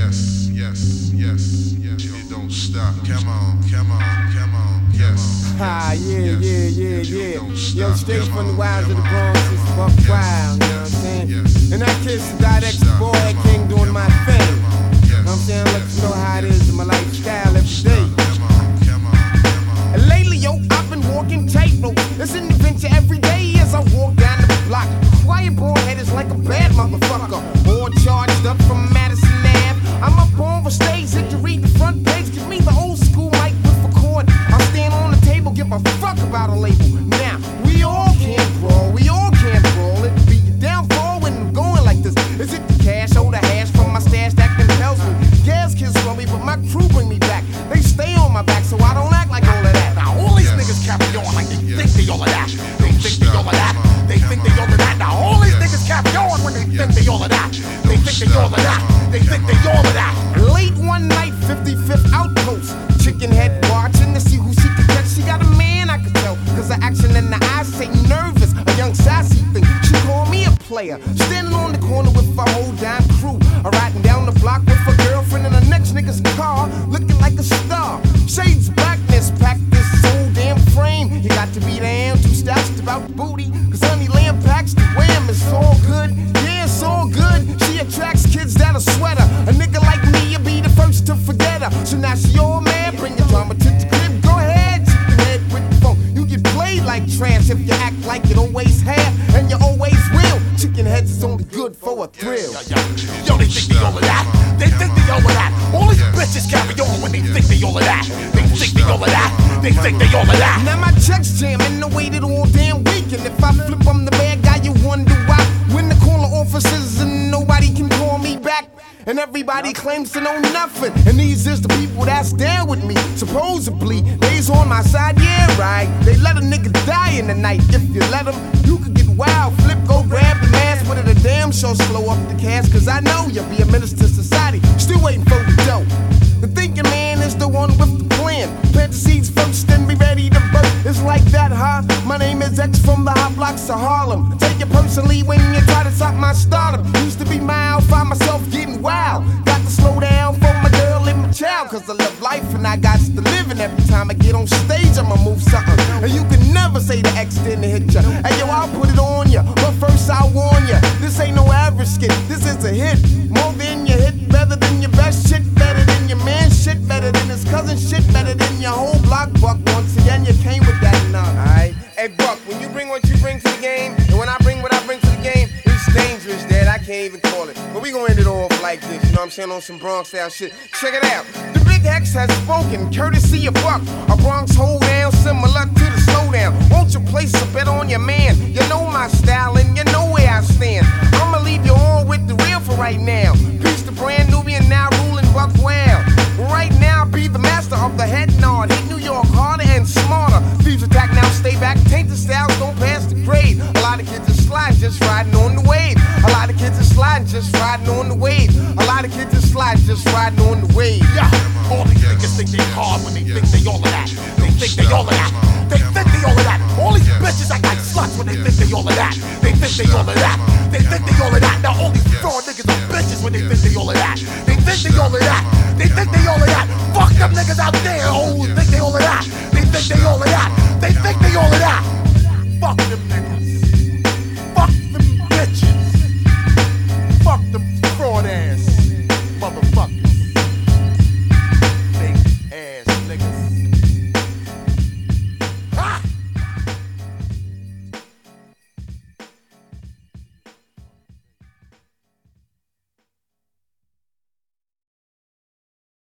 yes, yes, yes, yes. You don't stop. Come on, come on, come on. Yes. Ah, yeah, yeah, yeah, yeah. Yo, straight Come from the on, wilds of come the on. Bronx, it's Buck Yes, Wild, you know what I'm yes, saying? yes. And that kid's the direct Stop. boy, that Come king on, doing my come on, thing. come on. You Yes, know what I'm saying? Let yes, you know how it yes. is in my lifestyle every day. Come on, come on, come on. And lately, yo, I've been walking tightrope. It's an adventure every day as I walk down the block. Quiet boy head is like a bad motherfucker. All charged up from Madison Ave. I'm up on the stage, hit to read the front page. Give me the old school mic with the cord. I'll stand on the table, give a fuck about a label. Now, we all can't brawl, we all can't brawl. It be your downfall when I'm going like this. Is it the cash or the hash from my stash that compels me? Gas kids run me, but my crew bring me back. They stay on my back, so I don't act like all of that. Now all these niggas carry on like they think they all of that. They think they all of that. They think they all of that. Now all these niggas carry on when they think they all of that. They think they all of that. They think they all of that. Late one night, 55th outpost. Chicken head watching to see who she could catch. She got a man, I could tell, cause the action in the eyes say nervous. A young sassy thing, she called me a player. Standing on the corner with a whole damn crew. Riding down the block with a girlfriend in the next nigga's car. Looking like a star. Shades blackness, pack this whole damn frame. You got to be damn too stashed about booty. Cause honey lamb packs the wham, it's all good. Yeah, it's all good. She attracts kids that'll sweat her. A nigga like me, you'll be the first to forget her. So now she all mad, bring your drama to the crib. Go ahead, chicken head with the phone. You get played like trash if you act like you always have. And you always will. Chicken heads is only good for a thrill. Yo, they think they all of that. They think they all of that. All these bitches carry on when they think they all of that. They think they all of that. They think they all of that. Now my checks jamming, I waited all damn week. And if I flip, I'm the bad guy, you wonder why. When the caller officers and nobody can call me back. And everybody claims to know nothing. And these is the people that's down with me. Supposedly, they's on my side, yeah, right. They let a nigga die in the night. If you let them, you could get wild. Flip, go grab the mask. But it a damn show slow up the cash. Cause I know you'll be a menace to society. Still waiting for the dough. The thinking man is the one with the plan. Plant the seeds first, then be ready to birth. It's like that, huh? My name is X from the hot blocks of Harlem. Take it personally when you try to stop my stardom. Used to be mild, find myself getting wild. Got to slow down for my girl and my child. Cause I love life and I got to live. And every time I get on stage, I'ma move something. And you can never say the X didn't hit ya. Hey yo, I'll put it on ya. But first I'll warn ya. This ain't no average skit. This is a hit. More than your hit, better than your best shit, better than your man shit, better than his cousin shit, better than your whole block. Buck, once again, you came with that enough. Alright? Hey Buck, when you bring what you bring to the game, and when I bring what I bring to the game, it's dangerous, Dad. I can't even call it. But we gonna end it off like this, you know what I'm saying, on some Bronx style shit. Check it out. The Big Hex has spoken, courtesy of Buck. A Bronx hold down, similar to the slowdown. Won't you place a bet on your man? You know my style and you know where I stand. I'ma leave you all with the real for right now. Peace to brand Nubian, now ruling Buck Wild. Right now, be the master of the head nod. Hit New York harder and smarter. Thieves attack now, stay back. Tainted styles don't pass the grade. A lot of kids are sliding, just riding on the wave. A lot of kids are sliding, just riding on the wave. A lot of kids are sliding, just riding on the wave. Yeah, all these niggas think they hard when they think they all of that. They think they all of that. They think they all of that. All these bitches act like sluts when they think they all of that. They think they all of that. They think they all of that. Now all these fraud niggas are bitches when they think they all of that. They think they all of that. They think they all of that. Fuck them niggas out there who think they all of that. They think they all of that. They think they all of that. Fuck them